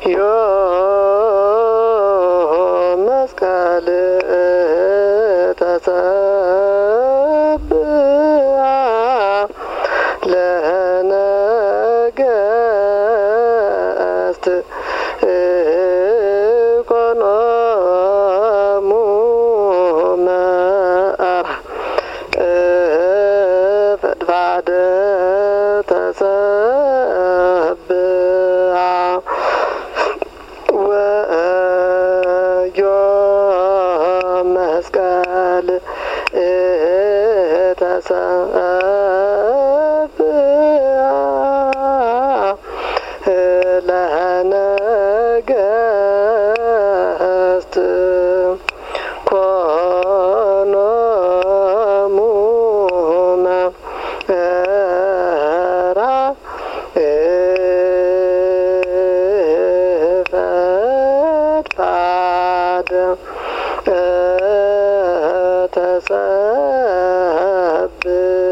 ዮ መስቀል ተሰብአ ለነገሥት ኢኮኖሙ መዓር ፈድፋደ ተሰብአ ወዮ መስቀል ተሰብአ ለነገሥት ኢኮኖሙ መዓራ ፈድፋደ ተሰብአ